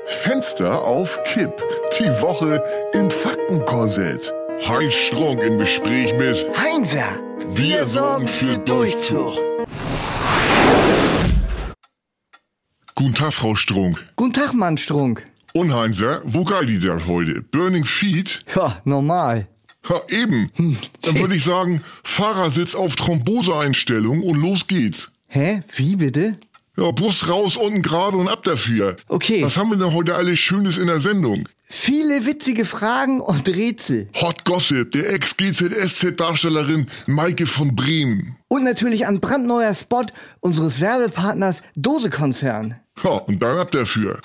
Fenster auf Kipp. Die Woche im Faktenkorsett. Heinz Strunk im Gespräch mit Heinzer, wir sorgen für Durchzug. Guten Tag, Frau Strunk. Guten Tag, Mann Strunk. Und Heinzer, wo geht die denn heute? Burning Feet? Ja, normal. Ha, eben. Dann würde ich sagen, Fahrersitz auf Thromboseeinstellung und los geht's. Hä? Wie bitte? Ja, Brust raus, unten gerade und ab dafür. Okay. Was haben wir denn heute alles Schönes in der Sendung? Viele witzige Fragen und Rätsel. Hot Gossip, der Ex-GZSZ-Darstellerin Maike von Bremen. Und natürlich ein brandneuer Spot unseres Werbepartners Dose-Konzern. Ha, und dann ab dafür.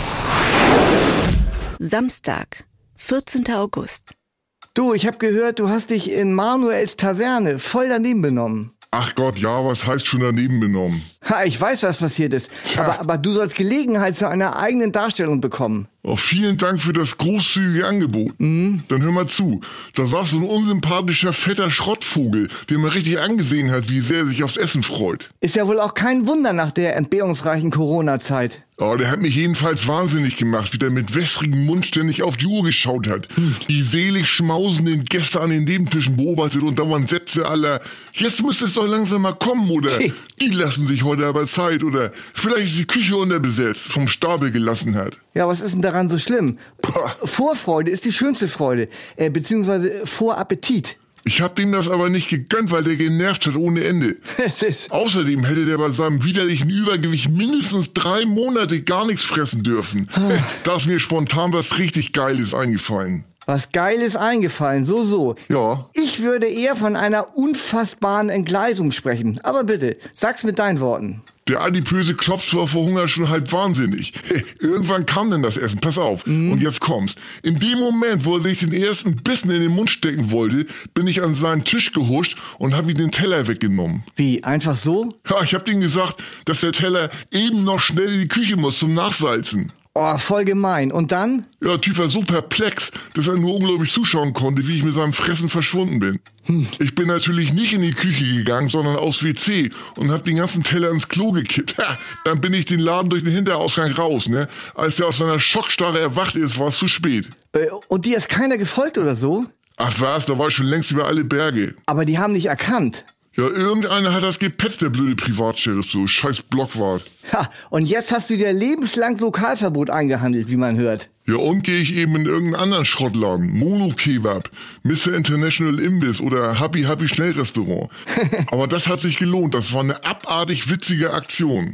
Samstag, 14. August. Du, ich hab gehört, du hast dich in Manuels Taverne voll daneben benommen. Ach Gott, ja, was heißt schon daneben benommen? Ha, ich weiß, was passiert ist. Aber du sollst Gelegenheit zu einer eigenen Darstellung bekommen. Oh, vielen Dank für das großzügige Angebot. Dann hör mal zu. Da saß so ein unsympathischer, fetter Schrottvogel, den man richtig angesehen hat, wie sehr er sich aufs Essen freut. Ist ja wohl auch kein Wunder nach der entbehrungsreichen Corona-Zeit. Oh, der hat mich jedenfalls wahnsinnig gemacht, wie der mit wässrigem Mund ständig auf die Uhr geschaut hat. Die selig schmausenden Gäste an den Nebentischen beobachtet und dauernd Sätze aller, jetzt müsste es doch langsam mal kommen, oder die lassen sich heute aber Zeit, oder vielleicht ist die Küche unterbesetzt, vom Stapel gelassen hat. Ja, was ist denn daran so schlimm? Pah. Vorfreude ist die schönste Freude, beziehungsweise Vorappetit. Ich hab dem das aber nicht gegönnt, weil der genervt hat ohne Ende. Es ist... Außerdem hätte der bei seinem widerlichen Übergewicht mindestens 3 Monate gar nichts fressen dürfen. Da ist mir spontan was richtig Geiles eingefallen. Was Geiles eingefallen, so. Ja, Ich würde eher von einer unfassbaren Entgleisung sprechen. Aber bitte, sag's mit deinen Worten. der adipöse Klops war vor Hunger schon halb wahnsinnig. Irgendwann kam denn das Essen, pass auf. Und jetzt kommt's. In dem Moment, wo er sich den ersten Bissen in den Mund stecken wollte, bin ich an seinen Tisch gehuscht und habe ihm den Teller weggenommen. Wie, einfach so? Ja, ich hab ihm gesagt, dass der Teller eben noch schnell in die Küche muss zum Nachsalzen. Oh, voll gemein. Und dann? Ja, Typ war so perplex, dass er nur unglaublich zuschauen konnte, wie ich mit seinem Fressen verschwunden bin. Ich bin natürlich nicht in die Küche gegangen, sondern aufs WC und hab den ganzen Teller ins Klo gekippt. Ha, dann bin ich den Laden durch den Hinterausgang raus, ne? Als der aus seiner Schockstarre erwacht ist, war es zu spät. Und dir ist keiner gefolgt oder so? Ach was, da war ich schon längst über alle Berge. Aber die haben dich erkannt. Ja, irgendeiner hat das gepetzt, der blöde Privatsheriff, so scheiß Blockwart. Ha, und jetzt hast du dir lebenslang Lokalverbot eingehandelt, wie man hört. Ja, und gehe ich eben in irgendeinen anderen Schrottladen. Mono-Kebab, Mr. International Imbiss oder Happy Schnellrestaurant. Aber das hat sich gelohnt. Das war eine abartig witzige Aktion.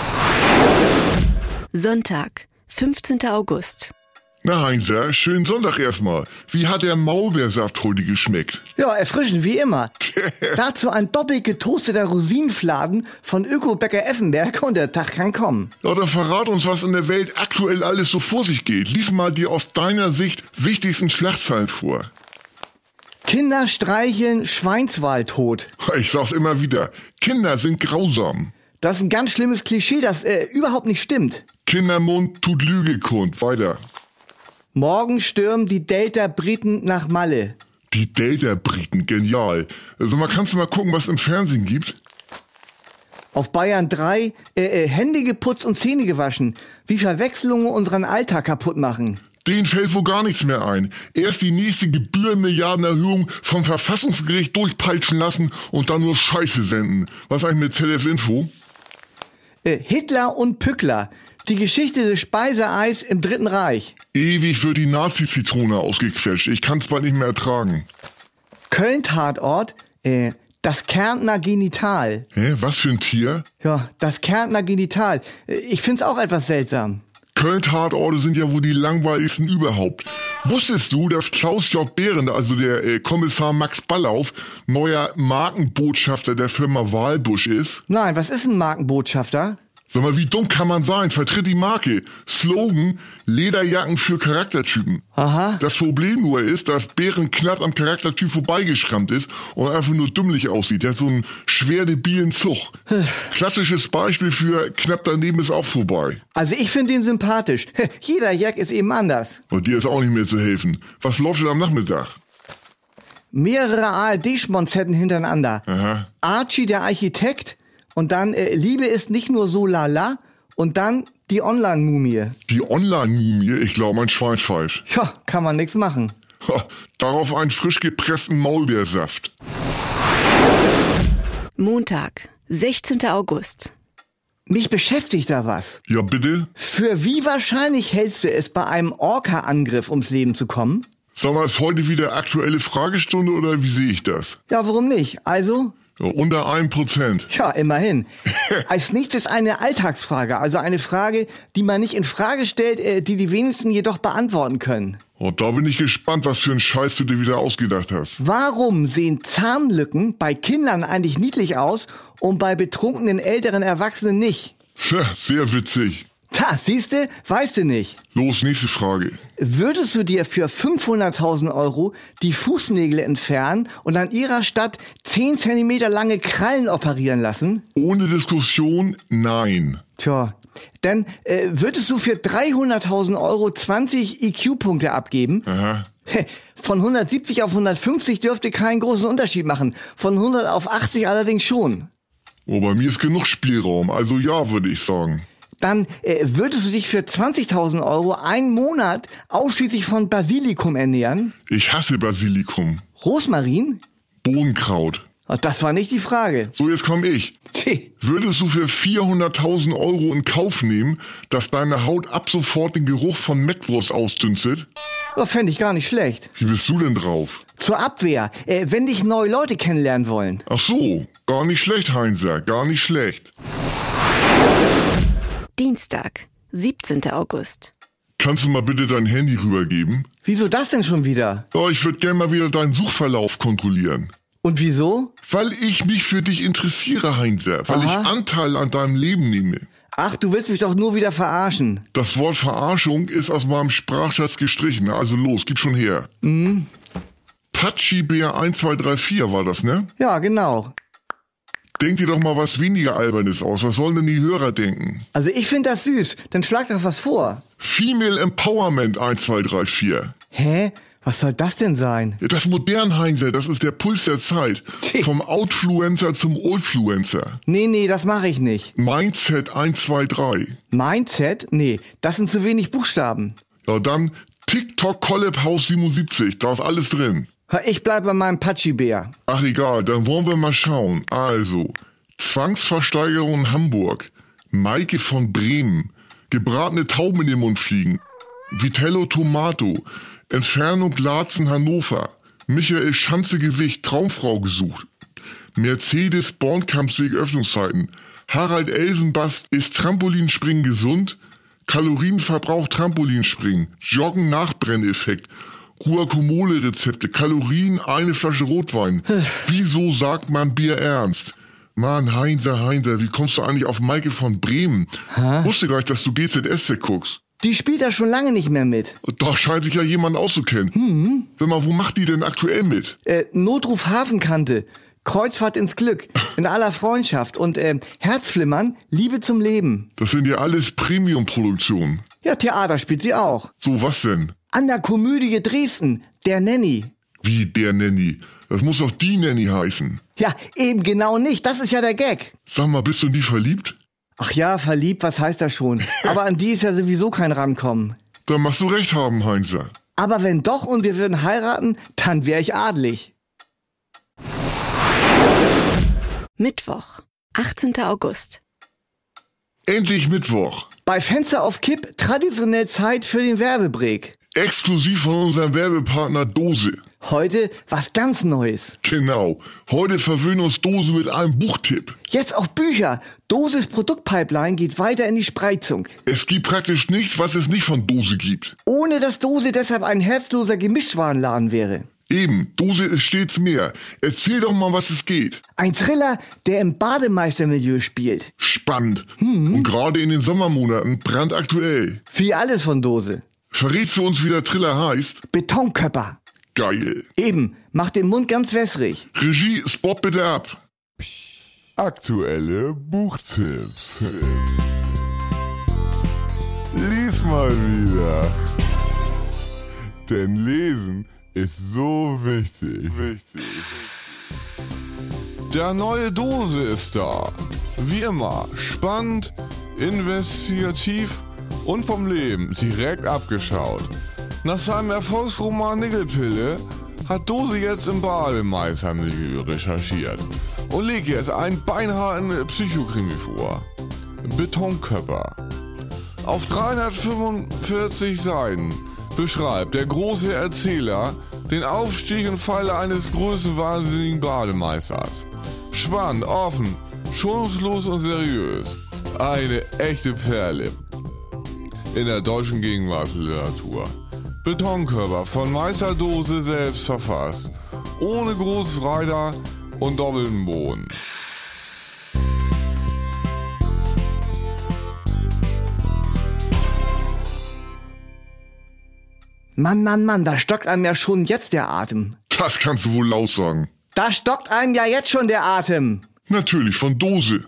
Sonntag, 15. August. Na Heinzer, schönen Sonntag erstmal. Wie hat der Maulbeersaft heute geschmeckt? Ja, erfrischend wie immer. Dazu ein doppelt getoasteter Rosinenfladen von Öko-Bäcker Effenberg und der Tag kann kommen. Ja, dann verrat uns, was in der Welt aktuell alles so vor sich geht. Lies mal die aus deiner Sicht wichtigsten Schlagzeilen vor. Kinder streicheln Schweinswal tot. Ich sag's immer wieder, Kinder sind grausam. Das ist ein ganz schlimmes Klischee, das überhaupt nicht stimmt. Kindermund tut Lüge kund. Weiter. Morgen stürmen die Delta-Briten nach Malle. Die Delta-Briten, genial. Also kannst du mal gucken, was im Fernsehen gibt? Auf Bayern 3 Hände geputzt und Zähne gewaschen. Wie Verwechslungen unseren Alltag kaputt machen. Denen fällt wohl gar nichts mehr ein. Erst die nächste Gebührenmilliardenerhöhung vom Verfassungsgericht durchpeitschen lassen und dann nur Scheiße senden. Was eigentlich mit ZDF Info? Hitler und Pückler. Die Geschichte des Speiseeis im Dritten Reich. Ewig wird die Nazi-Zitrone ausgequetscht. Ich kann's bald nicht mehr ertragen. Köln-Tatort, das Kärntner Genital. Hä, was für ein Tier? Ja, das Kärntner Genital. Ich find's auch etwas seltsam. Köln-Tatorte sind ja wohl die langweiligsten überhaupt. Wusstest du, dass Klaus J. Behrendt, also der Kommissar Max Ballauf, neuer Markenbotschafter der Firma Walbusch ist? Nein, was ist ein Markenbotschafter? Sag mal, wie dumm kann man sein? Vertritt die Marke. Slogan, Lederjacken für Charaktertypen. Aha. Das Problem nur ist, dass Behrendt knapp am Charaktertyp vorbeigeschrammt ist und einfach nur dümmlich aussieht. Der hat so einen schwer debilen Zug. Klassisches Beispiel für knapp daneben ist auch vorbei. Also ich finde ihn sympathisch. Jeder Jack ist eben anders. Und dir ist auch nicht mehr zu helfen. Was läuft denn am Nachmittag? Mehrere ARD-Sponsetten hintereinander. Aha. Archie der Architekt und dann Liebe ist nicht nur so lala Und dann die Online-Mumie. Die Online-Mumie? Ich glaube, mein Schwein pfeift. Tja, kann man nix machen. Ha, darauf einen frisch gepressten Maulbeersaft. Montag, 16. August. Mich beschäftigt da was. Ja, bitte? Für wie wahrscheinlich hältst du es, bei einem Orca-Angriff ums Leben zu kommen? Sag mal, ist heute wieder aktuelle Fragestunde oder wie sehe ich das? Ja, warum nicht? Also? Ja, unter 1%. Ja, immerhin. Als nächstes eine Alltagsfrage, also eine Frage, die man nicht in Frage stellt, die die wenigsten jedoch beantworten können. Und da bin ich gespannt, was für einen Scheiß du dir wieder ausgedacht hast. Warum sehen Zahnlücken bei Kindern eigentlich niedlich aus und bei betrunkenen älteren Erwachsenen nicht? Tja, sehr witzig. Da, siehste, weißt du nicht. Los, nächste Frage. Würdest du dir für 500.000 € die Fußnägel entfernen und an ihrer Stadt 10 Zentimeter lange Krallen operieren lassen? Ohne Diskussion, nein. Tja, dann würdest du für 300.000 € 20 IQ-Punkte abgeben? Aha. Von 170 auf 150 dürfte keinen großen Unterschied machen. Von 100 auf 80 allerdings schon. Oh, bei mir ist genug Spielraum, also ja, würde ich sagen. Dann würdest du dich für 20.000 € einen Monat ausschließlich von Basilikum ernähren? Ich hasse Basilikum. Rosmarin? Bohnenkraut. Das war nicht die Frage. So, jetzt komm ich. Würdest du für 400.000 € in Kauf nehmen, dass deine Haut ab sofort den Geruch von Mettwurst ausdünstet? Das fände ich gar nicht schlecht. Wie bist du denn drauf? Zur Abwehr, wenn dich neue Leute kennenlernen wollen. Ach so, gar nicht schlecht, Heinzer, gar nicht schlecht. Dienstag, 17. August. Kannst du mal bitte dein Handy rübergeben? Wieso das denn schon wieder? Ja, ich würde gerne mal wieder deinen Suchverlauf kontrollieren. Und wieso? Weil ich mich für dich interessiere, Heinzer. Weil ich Anteil an deinem Leben nehme. Ach, du willst mich doch nur wieder verarschen. Das Wort Verarschung ist aus meinem Sprachschatz gestrichen. Also los, gib schon her. Patschibär 1234 war das, ne? Ja, genau. Denk dir doch mal was weniger Albernes aus. Was sollen denn die Hörer denken? Also ich finde das süß. Dann schlag doch was vor. Female Empowerment 1234. Hä? Was soll das denn sein? Ja, das Modern-Heinzer, das ist der Puls der Zeit. Vom Outfluencer zum Oldfluencer. Nee, das mache ich nicht. Mindset 123. Mindset? Nee, das sind zu wenig Buchstaben. Ja, dann TikTok Collab House 77. Da ist alles drin. Ich bleib bei meinem Patschibär. Ach egal, dann wollen wir mal schauen. Also, Zwangsversteigerung in Hamburg. Maike von Bremen. Gebratene Tauben in den Mund fliegen. Vitello Tomato. Entfernung Laatzen Hannover. Michael Schanze Gewicht. Traumfrau gesucht. Mercedes Bornkampsweg Öffnungszeiten. Harald Elsenbast, ist Trampolinspringen gesund? Kalorienverbrauch Trampolinspringen. Joggen Nachbrenneffekt. Guacamole-Rezepte, Kalorien, eine Flasche Rotwein. Wieso sagt man Bier ernst? Mann, Heinzer, wie kommst du eigentlich auf Maike von Bremen? Wusste gar nicht, dass du GZSZ guckst. Die spielt da schon lange nicht mehr mit. Da scheint sich ja jemand auszukennen. Sag mal, wo macht die denn aktuell mit? Notruf Hafenkante, Kreuzfahrt ins Glück, in aller Freundschaft und Herzflimmern, Liebe zum Leben. Das sind ja alles Premium-Produktionen. Ja, Theater spielt sie auch. So, was denn? An der Komödie Dresden, der Nanny. Wie der Nanny? Das muss doch die Nanny heißen. Ja, eben genau nicht, das ist ja der Gag. Sag mal, bist du in die verliebt? Ach ja, verliebt, was heißt das schon? Aber an die ist ja sowieso kein Rankommen. Da machst du recht haben, Heinzer. Aber wenn doch und wir würden heiraten, dann wäre ich adelig. Mittwoch, 18. August. Endlich Mittwoch. Bei Fenster auf Kipp traditionell Zeit für den Werbebreak. Exklusiv von unserem Werbepartner Dose. Heute was ganz Neues. Genau. Heute verwöhnen uns Dose mit einem Buchtipp. Jetzt auch Bücher. Doses Produktpipeline geht weiter in die Spreizung. Es gibt praktisch nichts, was es nicht von Dose gibt. Ohne dass Dose deshalb ein herzloser Gemischtwarenladen wäre. Eben, Dose ist stets mehr. Erzähl doch mal, was es geht. Ein Thriller, der im Bademeistermilieu spielt. Spannend. Und gerade in den Sommermonaten brandaktuell. Wie alles von Dose. Verrätst du uns, wie der Thriller heißt? Betonköpper. Geil. Eben, macht den Mund ganz wässrig. Regie, Spot bitte ab. Aktuelle Buchtipps. Lies mal wieder. Denn Lesen ist so wichtig. Der neue Dose ist da. Wie immer, spannend, investigativ und vom Leben direkt abgeschaut. Nach seinem Erfolgsroman Nickelpille hat Dose jetzt im Bademeistermilieu recherchiert und legt jetzt einen beinharten Psychokrimi vor. Betonkörper. Auf 345 Seiten beschreibt der große Erzähler den Aufstieg und Fall eines größenwahnsinnigen Bademeisters. Spannend, offen, schonungslos und seriös. Eine echte Perle in der deutschen Gegenwartsliteratur. Betonkörper von Meister Dose selbst verfasst. Ohne Großreiter und doppelten Boden. Mann, da stockt einem ja schon jetzt der Atem. Das kannst du wohl laut sagen. Da stockt einem ja jetzt schon der Atem. Natürlich, von Dose.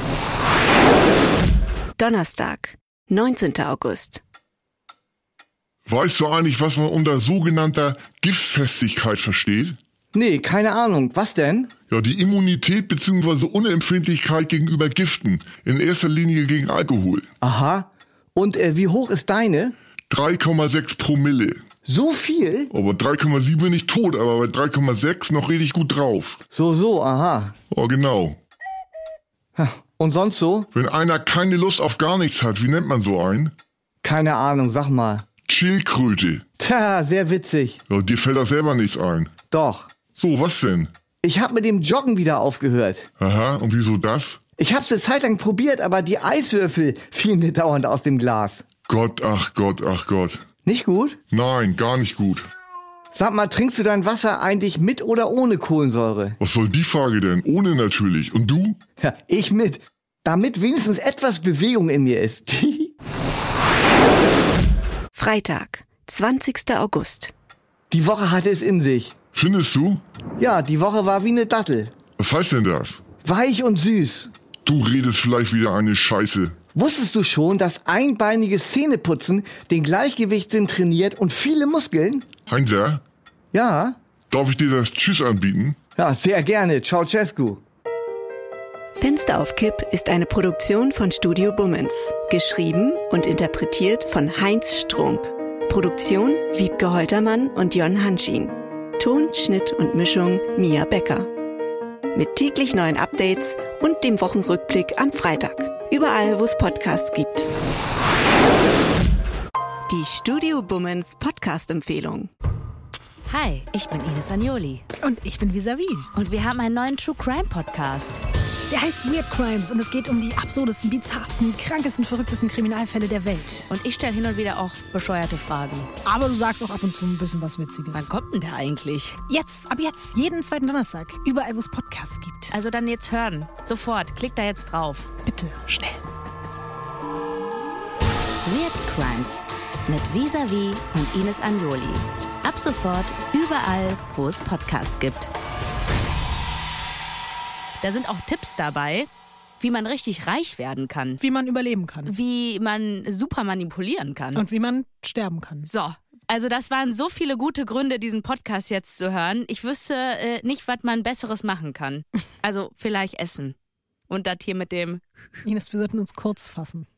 Donnerstag, 19. August. Weißt du eigentlich, was man unter sogenannter Giftfestigkeit versteht? Nee, keine Ahnung. Was denn? Ja, die Immunität bzw. Unempfindlichkeit gegenüber Giften. In erster Linie gegen Alkohol. Aha. Und wie hoch ist deine? 3,6 Promille. So viel? Aber 3,7 bin ich tot, aber bei 3,6 noch richtig gut drauf. So, aha. Oh, genau. Und sonst so? Wenn einer keine Lust auf gar nichts hat, wie nennt man so einen? Keine Ahnung, sag mal. Schildkröte. Tja, sehr witzig. Ja, dir fällt da selber nichts ein. Doch. So, was denn? Ich hab mit dem Joggen wieder aufgehört. Aha, und wieso das? Ich hab's eine Zeit lang probiert, aber die Eiswürfel fielen mir dauernd aus dem Glas. Gott, ach Gott, ach Gott. Nicht gut? Nein, gar nicht gut. Sag mal, trinkst du dein Wasser eigentlich mit oder ohne Kohlensäure? Was soll die Frage denn? Ohne natürlich. Und du? Ja, ich mit. Damit wenigstens etwas Bewegung in mir ist. Freitag, 20. August. Die Woche hatte es in sich. Findest du? Ja, die Woche war wie eine Dattel. Was heißt denn das? Weich und süß. Du redest vielleicht wieder eine Scheiße. Wusstest du schon, dass einbeiniges Zähneputzen den Gleichgewichtssinn trainiert und viele Muskeln? Heinzer, Ja. darf ich dir das Tschüss anbieten? Ja, sehr gerne. Ceausescu. Fenster auf Kipp ist eine Produktion von Studio Bummens. Geschrieben und interpretiert von Heinz Strunk. Produktion Wiebke Holtermann und Jon Hanschin. Ton, Schnitt und Mischung Mia Becker. Mit täglich neuen Updates und dem Wochenrückblick am Freitag. Überall, wo es Podcasts gibt. Die Studio Bummens Podcast-Empfehlung. Hi, ich bin Ines Agnoli. Und ich bin Visavi. Und wir haben einen neuen True Crime Podcast. Der heißt Weird Crimes und es geht um die absurdesten, bizarrsten, krankesten, verrücktesten Kriminalfälle der Welt. Und ich stelle hin und wieder auch bescheuerte Fragen. Aber du sagst auch ab und zu ein bisschen was Witziges. Wann kommt denn der eigentlich? Ab jetzt, jeden zweiten Donnerstag, überall, wo es Podcasts gibt. Also dann jetzt hören. Sofort, klick da jetzt drauf. Bitte, schnell. Weird Crimes mit Visavi und Ines Agnoli. Ab sofort überall, wo es Podcasts gibt. Da sind auch Tipps dabei, wie man richtig reich werden kann. Wie man überleben kann. Wie man super manipulieren kann. Und wie man sterben kann. So, also das waren so viele gute Gründe, diesen Podcast jetzt zu hören. Ich wüsste nicht, was man Besseres machen kann. Also vielleicht essen. Und das hier mit dem... Ines, wir sollten uns kurz fassen.